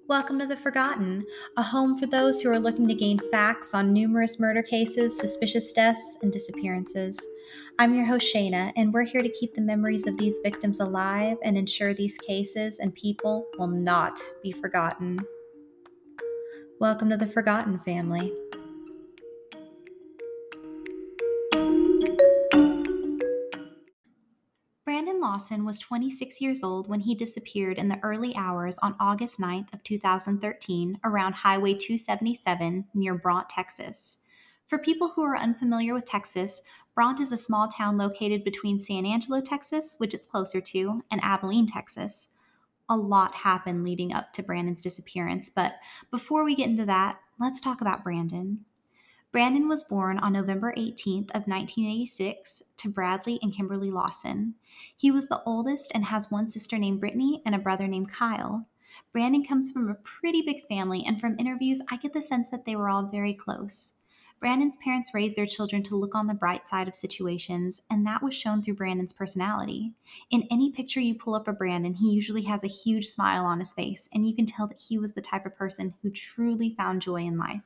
Welcome to The Forgotten, a home for those who are looking to gain facts on numerous murder cases, suspicious deaths, and disappearances. I'm your host, Shayna, and we're here to keep the memories of these victims alive and ensure these cases and people will not be forgotten. Welcome to The Forgotten family. Brandon Lawson was 26 years old when he disappeared in the early hours on August 9th of 2013 around Highway 277 near Brant, Texas. For people who are unfamiliar with Texas, Brant is a small town located between San Angelo, Texas, which it's closer to, and Abilene, Texas. A lot happened leading up to Brandon's disappearance, but before we get into that, let's talk about Brandon. Brandon was born on November 18th of 1986 to Bradley and Kimberly Lawson. He was the oldest and has one sister named Brittany and a brother named Kyle. Brandon comes from a pretty big family, and from interviews, I get the sense that they were all very close. Brandon's parents raised their children to look on the bright side of situations, and that was shown through Brandon's personality. In any picture you pull up of Brandon, he usually has a huge smile on his face, and you can tell that he was the type of person who truly found joy in life.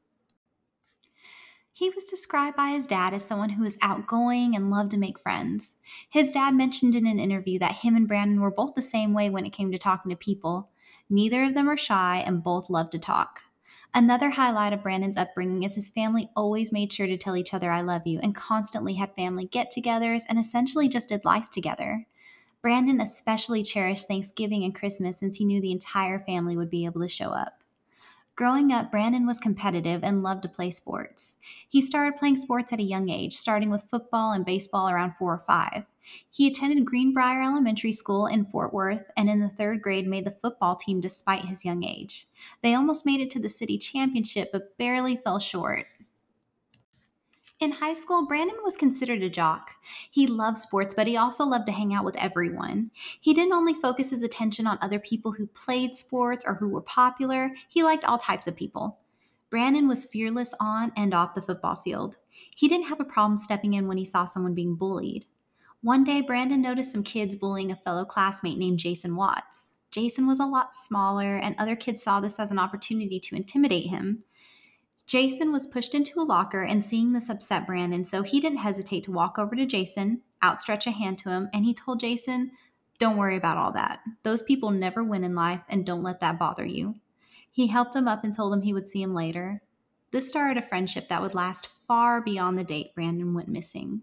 He was described by his dad as someone who was outgoing and loved to make friends. His dad mentioned in an interview that him and Brandon were both the same way when it came to talking to people. Neither of them are shy and both love to talk. Another highlight of Brandon's upbringing is his family always made sure to tell each other I love you and constantly had family get-togethers and essentially just did life together. Brandon especially cherished Thanksgiving and Christmas since he knew the entire family would be able to show up. Growing up, Brandon was competitive and loved to play sports. He started playing sports at a young age, starting with football and baseball around 4 or 5. He attended Greenbrier Elementary School in Fort Worth and in the 3rd grade made the football team despite his young age. They almost made it to the city championship but barely fell short. In high school, Brandon was considered a jock. He loved sports, but he also loved to hang out with everyone. He didn't only focus his attention on other people who played sports or who were popular, he liked all types of people. Brandon was fearless on and off the football field. He didn't have a problem stepping in when he saw someone being bullied. One day, Brandon noticed some kids bullying a fellow classmate named Jason Watts. Jason was a lot smaller, and other kids saw this as an opportunity to intimidate him. Jason was pushed into a locker, and seeing this upset Brandon, so he didn't hesitate to walk over to Jason, outstretch a hand to him, and he told Jason, "Don't worry about all that. Those people never win in life, and don't let that bother you." He helped him up and told him he would see him later. This started a friendship that would last far beyond the date Brandon went missing.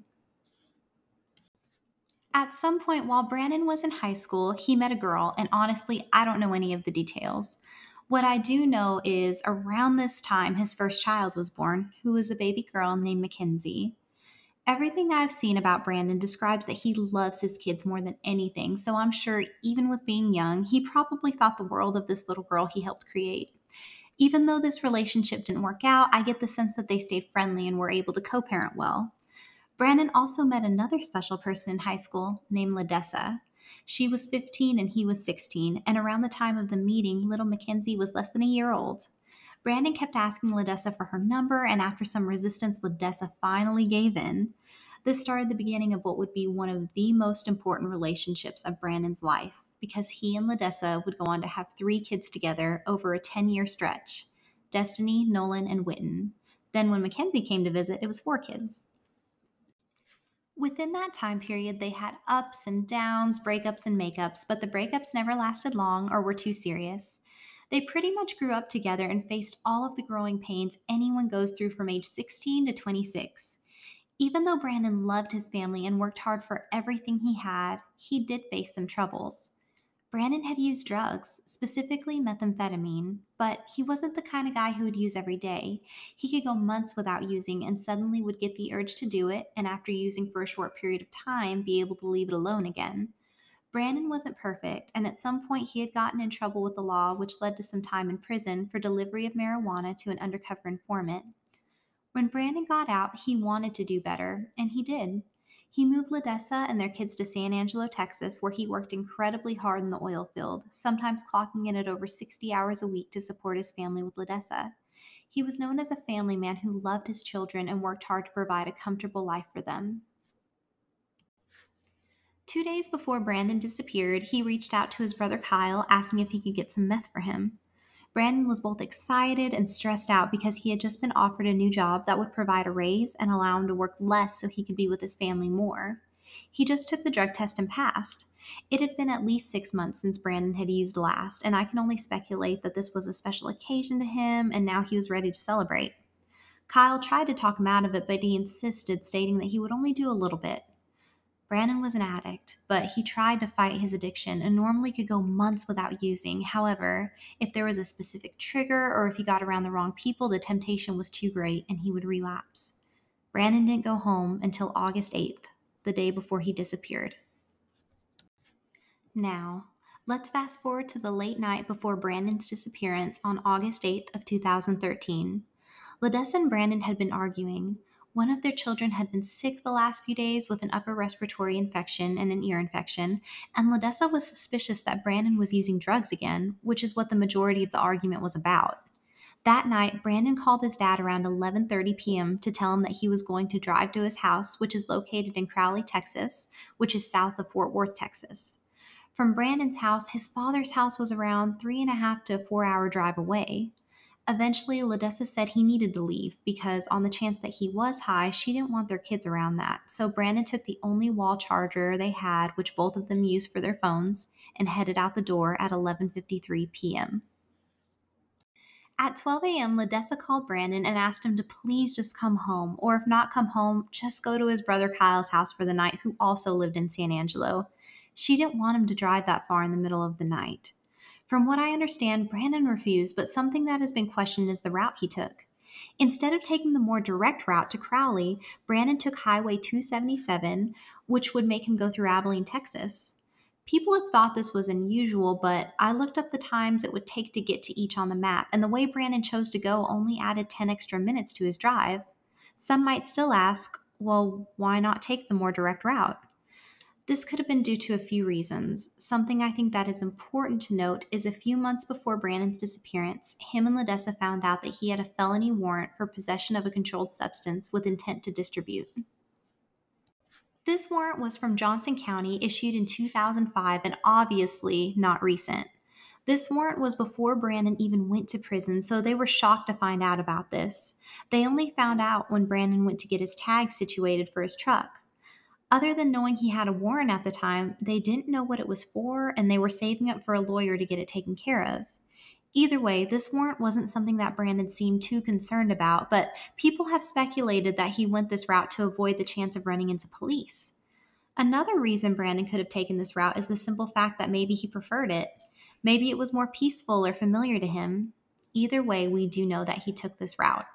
At some point while Brandon was in high school, he met a girl, and honestly, I don't know any of the details. What I do know is around this time, his first child was born, who was a baby girl named Mackenzie. Everything I've seen about Brandon describes that he loves his kids more than anything, so I'm sure even with being young, he probably thought the world of this little girl he helped create. Even though this relationship didn't work out, I get the sense that they stayed friendly and were able to co parent well. Brandon also met another special person in high school named Ladessa. She was 15 and he was 16, and around the time of the meeting, little Mackenzie was less than a year old. Brandon kept asking Ladessa for her number, and after some resistance, Ladessa finally gave in. This started the beginning of what would be one of the most important relationships of Brandon's life, because he and Ladessa would go on to have 3 kids together over a 10-year stretch: Destiny, Nolan, and Witten. Then when Mackenzie came to visit, it was 4 kids. Within that time period, they had ups and downs, breakups and makeups, but the breakups never lasted long or were too serious. They pretty much grew up together and faced all of the growing pains anyone goes through from age 16 to 26. Even though Brandon loved his family and worked hard for everything he had, he did face some troubles. Brandon had used drugs, specifically methamphetamine, but he wasn't the kind of guy who would use every day. He could go months without using and suddenly would get the urge to do it, and after using for a short period of time, be able to leave it alone again. Brandon wasn't perfect, and at some point he had gotten in trouble with the law, which led to some time in prison for delivery of marijuana to an undercover informant. When Brandon got out, he wanted to do better, and he did. He moved Ladessa and their kids to San Angelo, Texas, where he worked incredibly hard in the oil field, sometimes clocking in at over 60 hours a week to support his family with Ladessa. He was known as a family man who loved his children and worked hard to provide a comfortable life for them. 2 days before Brandon disappeared, he reached out to his brother Kyle asking if he could get some meth for him. Brandon was both excited and stressed out because he had just been offered a new job that would provide a raise and allow him to work less so he could be with his family more. He just took the drug test and passed. It had been at least 6 months since Brandon had used last, and I can only speculate that this was a special occasion to him and now he was ready to celebrate. Kyle tried to talk him out of it, but he insisted, stating that he would only do a little bit. Brandon was an addict, but he tried to fight his addiction and normally could go months without using. However, if there was a specific trigger or if he got around the wrong people, the temptation was too great and he would relapse. Brandon didn't go home until August 8th, the day before he disappeared. Now, let's fast forward to the late night before Brandon's disappearance on August 8th of 2013. LaDessa and Brandon had been arguing. One of their children had been sick the last few days with an upper respiratory infection and an ear infection, and LaDessa was suspicious that Brandon was using drugs again, which is what the majority of the argument was about. That night, Brandon called his dad around 11:30 p.m. to tell him that he was going to drive to his house, which is located in Crowley, Texas, which is south of Fort Worth, Texas. From Brandon's house, his father's house was around 3.5 to 4 hour drive away. Eventually, LaDessa said he needed to leave because, on the chance that he was high, she didn't want their kids around that. So Brandon took the only wall charger they had, which both of them used for their phones, and headed out the door at 11:53 p.m. At 12 a.m., LaDessa called Brandon and asked him to please just come home, or if not come home, just go to his brother Kyle's house for the night, who also lived in San Angelo. She didn't want him to drive that far in the middle of the night. From what I understand, Brandon refused, but something that has been questioned is the route he took. Instead of taking the more direct route to Crowley, Brandon took Highway 277, which would make him go through Abilene, Texas. People have thought this was unusual, but I looked up the times it would take to get to each on the map, and the way Brandon chose to go only added 10 extra minutes to his drive. Some might still ask, well, why not take the more direct route? This could have been due to a few reasons. Something I think that is important to note is a few months before Brandon's disappearance, him and LaDessa found out that he had a felony warrant for possession of a controlled substance with intent to distribute. This warrant was from Johnson County, issued in 2005 and obviously not recent. This warrant was before Brandon even went to prison, so they were shocked to find out about this. They only found out when Brandon went to get his tag situated for his truck. Other than knowing he had a warrant at the time, they didn't know what it was for, and they were saving up for a lawyer to get it taken care of. Either way, this warrant wasn't something that Brandon seemed too concerned about, but people have speculated that he went this route to avoid the chance of running into police. Another reason Brandon could have taken this route is the simple fact that maybe he preferred it. Maybe it was more peaceful or familiar to him. Either way, we do know that he took this route.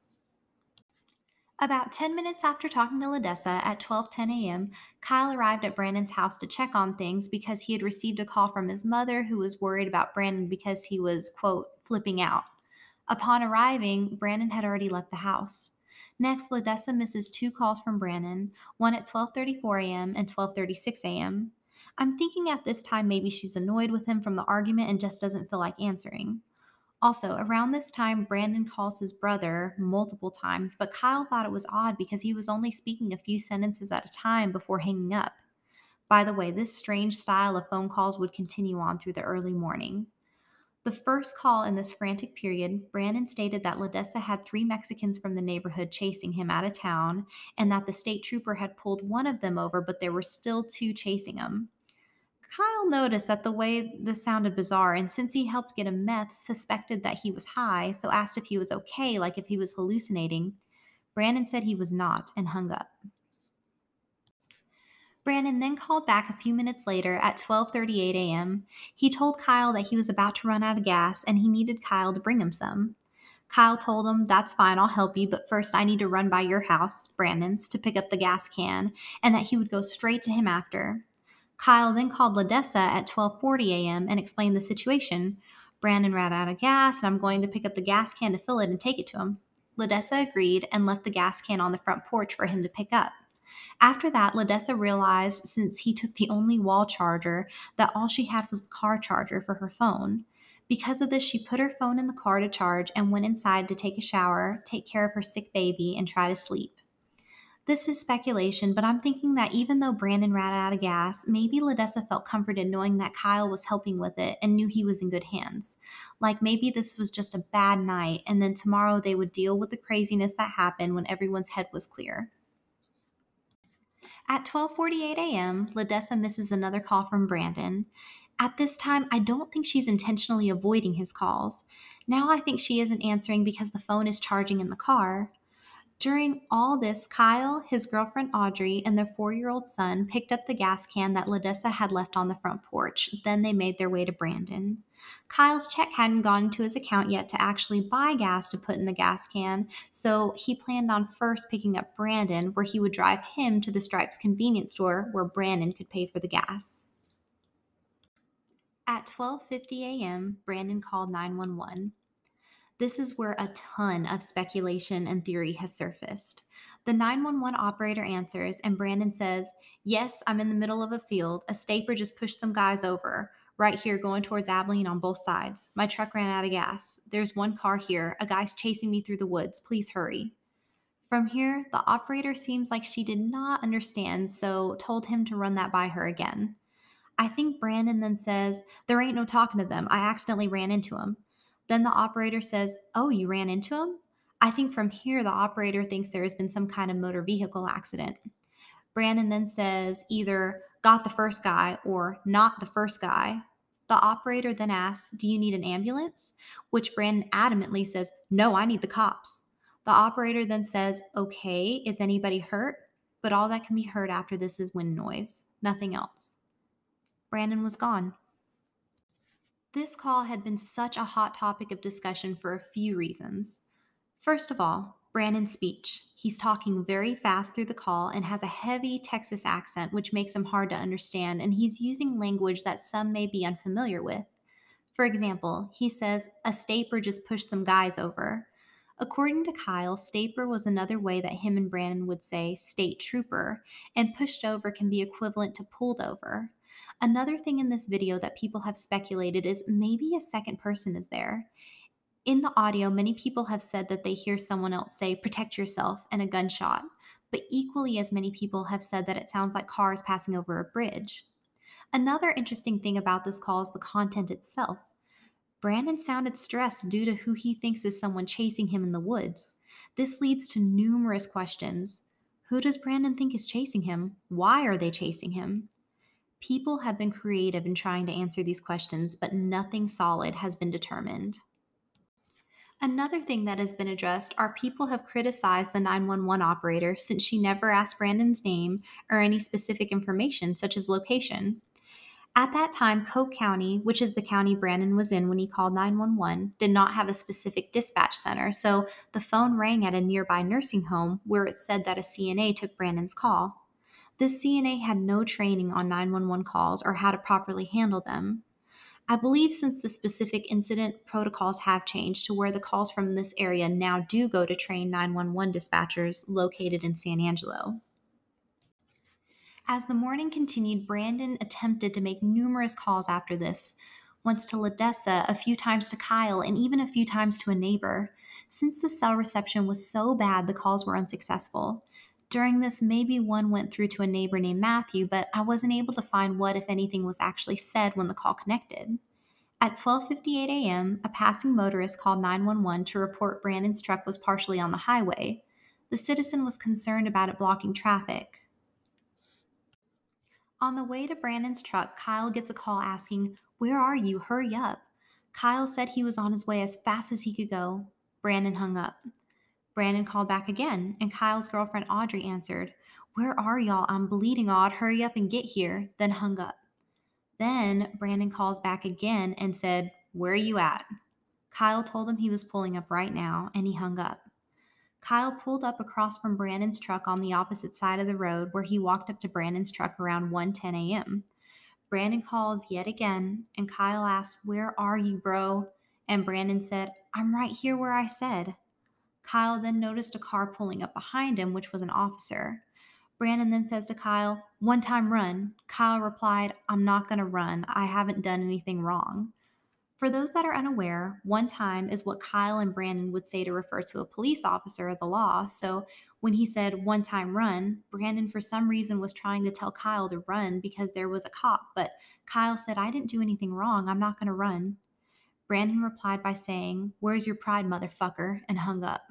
About 10 minutes after talking to LaDessa at 12:10 a.m., Kyle arrived at Brandon's house to check on things because he had received a call from his mother who was worried about Brandon because he was, quote, flipping out. Upon arriving, Brandon had already left the house. Next, LaDessa misses two calls from Brandon, one at 12:34 a.m. and 12:36 a.m. I'm thinking at this time maybe she's annoyed with him from the argument and just doesn't feel like answering. Also, around this time, Brandon calls his brother multiple times, but Kyle thought it was odd because he was only speaking a few sentences at a time before hanging up. By the way, this strange style of phone calls would continue on through the early morning. The first call in this frantic period, Brandon stated that LaDessa had three Mexicans from the neighborhood chasing him out of town, and that the state trooper had pulled one of them over, but there were still two chasing him. Kyle noticed that the way this sounded bizarre, and since he helped get him meth, suspected that he was high, so asked if he was okay, like if he was hallucinating. Brandon said he was not and hung up. Brandon then called back a few minutes later at 12:38 a.m. He told Kyle that he was about to run out of gas and he needed Kyle to bring him some. Kyle told him, "That's fine, I'll help you, but first I need to run by your house," Brandon's, to pick up the gas can, and that he would go straight to him after. Kyle then called LaDessa at 12:40 a.m. and explained the situation. "Brandon ran out of gas, and I'm going to pick up the gas can to fill it and take it to him." LaDessa agreed and left the gas can on the front porch for him to pick up. After that, LaDessa realized, since he took the only wall charger, that all she had was the car charger for her phone. Because of this, she put her phone in the car to charge and went inside to take a shower, take care of her sick baby, and try to sleep. This is speculation, but I'm thinking that even though Brandon ran out of gas, maybe Ladessa felt comforted knowing that Kyle was helping with it and knew he was in good hands. Like maybe this was just a bad night, and then tomorrow they would deal with the craziness that happened when everyone's head was clear. At 12:48 a.m., Ladessa misses another call from Brandon. At this time, I don't think she's intentionally avoiding his calls. Now I think she isn't answering because the phone is charging in the car. During all this, Kyle, his girlfriend Audrey, and their 4-year-old son picked up the gas can that Ladessa had left on the front porch. Then they made their way to Brandon. Kyle's check hadn't gone into his account yet to actually buy gas to put in the gas can, so he planned on first picking up Brandon, where he would drive him to the Stripes convenience store where Brandon could pay for the gas. At 12:50 a.m., Brandon called 911. This is where a ton of speculation and theory has surfaced. The 911 operator answers, and Brandon says, "Yes, I'm in the middle of a field. A staper just pushed some guys over. Right here, going towards Abilene on both sides. My truck ran out of gas. There's one car here. A guy's chasing me through the woods. Please hurry." From here, the operator seems like she did not understand, so told him to run that by her again. I think Brandon then says, "There ain't no talking to them. I accidentally ran into him." Then the operator says, "Oh, you ran into him?" I think from here, the operator thinks there has been some kind of motor vehicle accident. Brandon then says either "got the first guy" or "not the first guy." The operator then asks, "Do you need an ambulance?" Which Brandon adamantly says, "No, I need the cops." The operator then says, "Okay, is anybody hurt?" But all that can be heard after this is wind noise, nothing else. Brandon was gone. This call had been such a hot topic of discussion for a few reasons. First of all, Brandon's speech. He's talking very fast through the call and has a heavy Texas accent, which makes him hard to understand, and he's using language that some may be unfamiliar with. For example, he says, "A staper just pushed some guys over." According to Kyle, staper was another way that him and Brandon would say state trooper, and pushed over can be equivalent to pulled over. Another thing in this video that people have speculated is maybe a second person is there. In the audio, many people have said that they hear someone else say, "Protect yourself," and a gunshot, but equally as many people have said that it sounds like cars passing over a bridge. Another interesting thing about this call is the content itself. Brandon sounded stressed due to who he thinks is someone chasing him in the woods. This leads to numerous questions. Who does Brandon think is chasing him? Why are they chasing him? People have been creative in trying to answer these questions, but nothing solid has been determined. Another thing that has been addressed are people have criticized the 911 operator since she never asked Brandon's name or any specific information, such as location. At that time, Coke County, which is the county Brandon was in when he called 911, did not have a specific dispatch center, so the phone rang at a nearby nursing home where it said that a CNA took Brandon's call. This CNA had no training on 911 calls or how to properly handle them. I believe since the specific incident, protocols have changed to where the calls from this area now do go to trained 911 dispatchers located in San Angelo. As the morning continued, Brandon attempted to make numerous calls after this, once to Ladessa, a few times to Kyle, and even a few times to a neighbor. Since the cell reception was so bad, the calls were unsuccessful. During this, maybe one went through to a neighbor named Matthew, but I wasn't able to find what, if anything, was actually said when the call connected. At 12:58 a.m., a passing motorist called 911 to report Brandon's truck was partially on the highway. The citizen was concerned about it blocking traffic. On the way to Brandon's truck, Kyle gets a call asking, "Where are you? Hurry up." Kyle said he was on his way as fast as he could go. Brandon hung up. Brandon called back again, and Kyle's girlfriend Audrey answered, "Where are y'all? I'm bleeding, Aud. Hurry up and get here." Then hung up. Then Brandon calls back again and said, "Where are you at?" Kyle told him he was pulling up right now, and he hung up. Kyle pulled up across from Brandon's truck on the opposite side of the road, where he walked up to Brandon's truck around 1:10 a.m. Brandon calls yet again, and Kyle asks, "Where are you, bro?" And Brandon said, "I'm right here where I said." Kyle then noticed a car pulling up behind him, which was an officer. Brandon then says to Kyle, "One time run." Kyle replied, "I'm not going to run. I haven't done anything wrong." For those that are unaware, one time is what Kyle and Brandon would say to refer to a police officer or the law. So When he said one time run, Brandon for some reason was trying to tell Kyle to run because there was a cop, but Kyle said, "I didn't do anything wrong. I'm not going to run." Brandon replied by saying, "Where's your pride, motherfucker?" and hung up.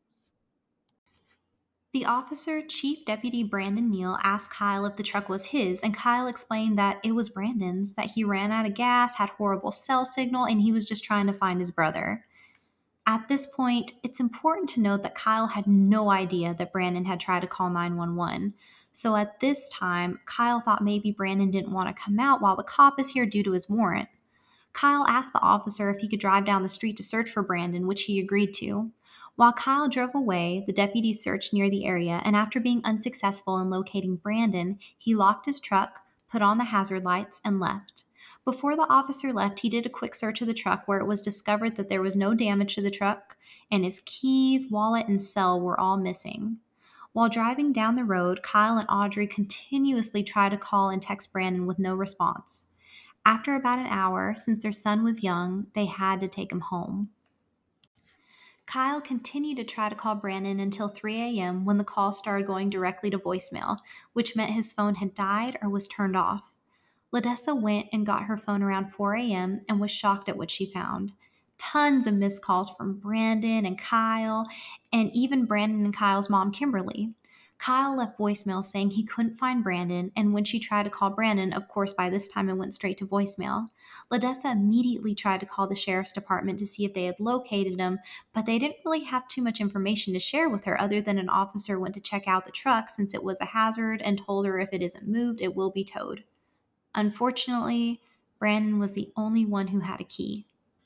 The officer, Chief Deputy Brandon Neal, asked Kyle if the truck was his, and Kyle explained that it was Brandon's, that he ran out of gas, had horrible cell signal, and he was just trying to find his brother. At this point, it's important to note that Kyle had no idea that Brandon had tried to call 911. So at this time, Kyle thought maybe Brandon didn't want to come out while the cop is here due to his warrant. Kyle asked the officer if he could drive down the street to search for Brandon, which he agreed to. While Kyle drove away, the deputies searched near the area, and after being unsuccessful in locating Brandon, he locked his truck, put on the hazard lights, and left. Before the officer left, he did a quick search of the truck where it was discovered that there was no damage to the truck, and his keys, wallet, and cell were all missing. While driving down the road, Kyle and Audrey continuously tried to call and text Brandon with no response. After about an hour, since their son was young, they had to take him home. Kyle continued to try to call Brandon until 3 a.m. when the call started going directly to voicemail, which meant his phone had died or was turned off. Ledessa went and got her phone around 4 a.m. and was shocked at what she found. Tons of missed calls from Brandon and Kyle, and even Brandon and Kyle's mom, Kimberly. Kyle left voicemail saying he couldn't find Brandon, and when she tried to call Brandon, of course, by this time it went straight to voicemail. Ledessa immediately tried to call the sheriff's department to see if they had located him, but they didn't really have too much information to share with her other than an officer went to check out the truck since it was a hazard and told her if it isn't moved, it will be towed. Unfortunately, Brandon was the only one who had a key.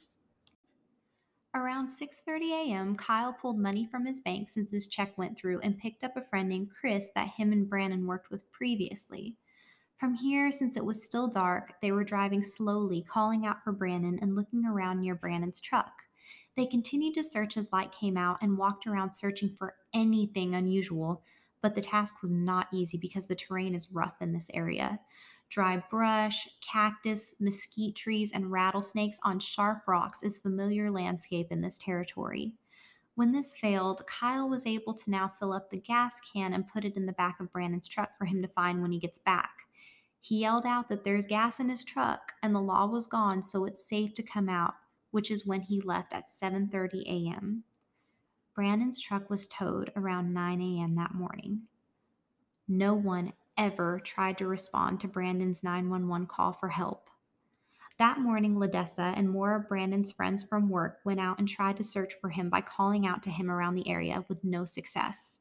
Around 6:30 a.m., Kyle pulled money from his bank since his check went through and picked up a friend named Chris that him and Brandon worked with previously. From here, since it was still dark, they were driving slowly, calling out for Brandon and looking around near Brandon's truck. They continued to search as light came out and walked around searching for anything unusual, but the task was not easy because the terrain is rough in this area. Dry brush, cactus, mesquite trees, and rattlesnakes on sharp rocks is familiar landscape in this territory. When this failed, Kyle was able to now fill up the gas can and put it in the back of Brandon's truck for him to find when he gets back. He yelled out that there's gas in his truck and the law was gone, so it's safe to come out, which is when he left at 7:30 a.m. Brandon's truck was towed around 9 a.m. that morning. No one ever tried to respond to Brandon's 911 call for help. That morning, Ledessa and more of Brandon's friends from work went out and tried to search for him by calling out to him around the area with no success.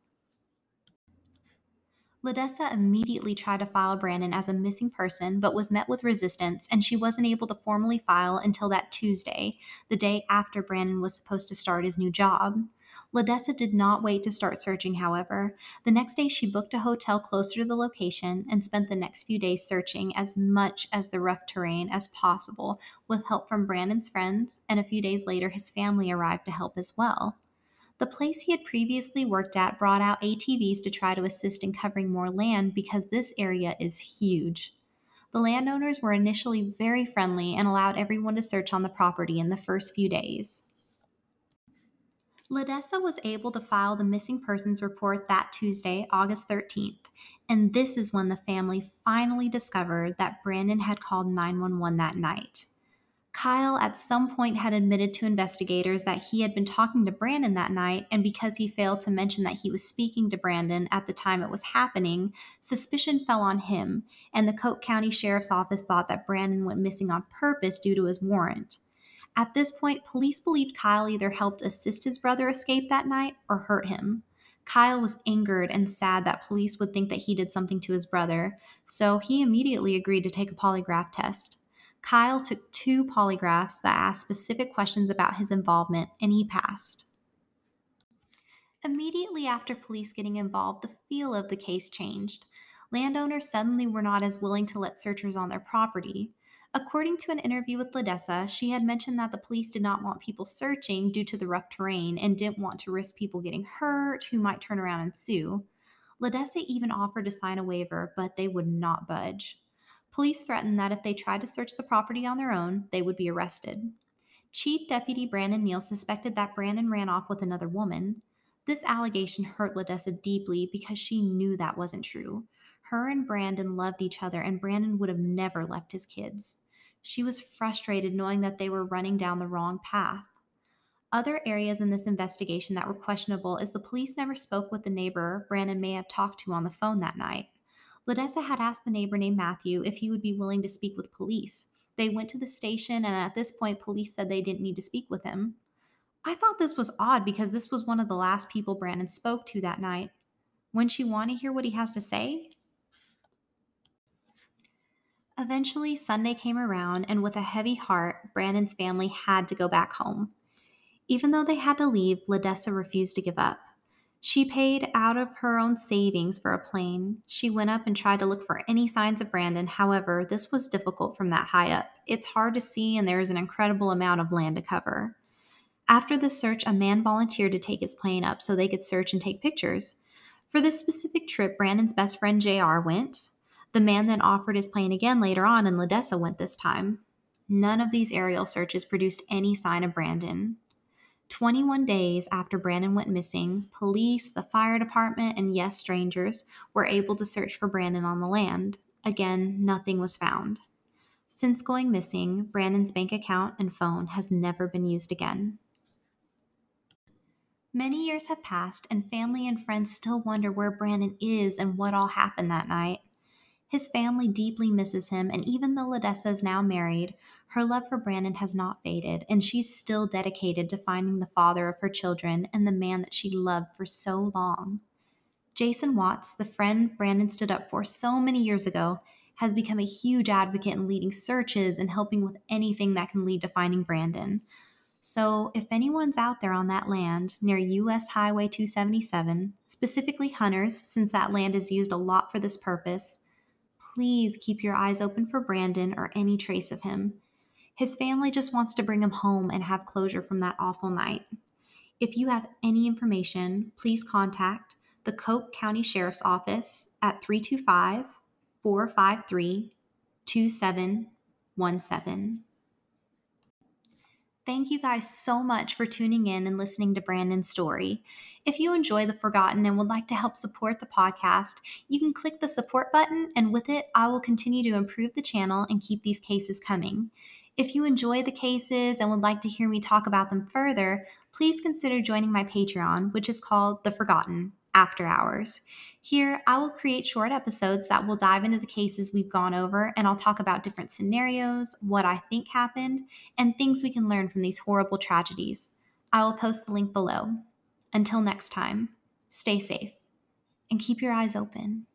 Ledessa immediately tried to file Brandon as a missing person, but was met with resistance, and she wasn't able to formally file until that Tuesday, the day after Brandon was supposed to start his new job. Ledessa did not wait to start searching, however. The next day, she booked a hotel closer to the location and spent the next few days searching as much as the rough terrain as possible, with help from Brandon's friends, and a few days later, his family arrived to help as well. The place he had previously worked at brought out ATVs to try to assist in covering more land because this area is huge. The landowners were initially very friendly and allowed everyone to search on the property in the first few days. Ledessa was able to file the missing persons report that Tuesday, August 13th, and this is when the family finally discovered that Brandon had called 911 that night. Kyle at some point had admitted to investigators that he had been talking to Brandon that night, and because he failed to mention that he was speaking to Brandon at the time it was happening, suspicion fell on him, and the Coke County Sheriff's Office thought that Brandon went missing on purpose due to his warrant. At this point, police believed Kyle either helped assist his brother escape that night or hurt him. Kyle was angered and sad that police would think that he did something to his brother, so he immediately agreed to take a polygraph test. Kyle took 2 polygraphs that asked specific questions about his involvement, and he passed. Immediately after police getting involved, the feel of the case changed. Landowners suddenly were not as willing to let searchers on their property. According to an interview with Ledessa, she had mentioned that the police did not want people searching due to the rough terrain and didn't want to risk people getting hurt who might turn around and sue. Ledessa even offered to sign a waiver, but they would not budge. Police threatened that if they tried to search the property on their own, they would be arrested. Chief Deputy Brandon Neal suspected that Brandon ran off with another woman. This allegation hurt Ledessa deeply because she knew that wasn't true. Her and Brandon loved each other, and Brandon would have never left his kids. She was frustrated knowing that they were running down the wrong path. Other areas in this investigation that were questionable is the police never spoke with the neighbor Brandon may have talked to on the phone that night. Ledessa had asked the neighbor named Matthew if he would be willing to speak with police. They went to the station, and at this point, police said they didn't need to speak with him. I thought this was odd because this was one of the last people Brandon spoke to that night. Wouldn't you want to hear what he has to say? Eventually, Sunday came around, and with a heavy heart, Brandon's family had to go back home. Even though they had to leave, Ledessa refused to give up. She paid out of her own savings for a plane. She went up and tried to look for any signs of Brandon. However, this was difficult from that high up. It's hard to see, and there is an incredible amount of land to cover. After the search, a man volunteered to take his plane up so they could search and take pictures. For this specific trip, Brandon's best friend JR went. The man then offered his plane again later on, and Ledessa went this time. None of these aerial searches produced any sign of Brandon. 21 days after Brandon went missing, police, the fire department, and yes, strangers were able to search for Brandon on the land. Again, nothing was found. Since going missing, Brandon's bank account and phone has never been used again. Many years have passed, and family and friends still wonder where Brandon is and what all happened that night. His family deeply misses him, and even though Ledessa is now married, her love for Brandon has not faded, and she's still dedicated to finding the father of her children and the man that she loved for so long. Jason Watts, the friend Brandon stood up for so many years ago, has become a huge advocate in leading searches and helping with anything that can lead to finding Brandon. So, if anyone's out there on that land near US Highway 277, specifically hunters, since that land is used a lot for this purpose, please keep your eyes open for Brandon or any trace of him. His family just wants to bring him home and have closure from that awful night. If you have any information, please contact the Coke County Sheriff's Office at 325 453 2717. Thank you guys so much for tuning in and listening to Brandon's story. If you enjoy The Forgotten and would like to help support the podcast, you can click the support button, and with it, I will continue to improve the channel and keep these cases coming. If you enjoy the cases and would like to hear me talk about them further, please consider joining my Patreon, which is called The Forgotten After Hours. Here, I will create short episodes that will dive into the cases we've gone over, and I'll talk about different scenarios, what I think happened, and things we can learn from these horrible tragedies. I will post the link below. Until next time, stay safe and keep your eyes open.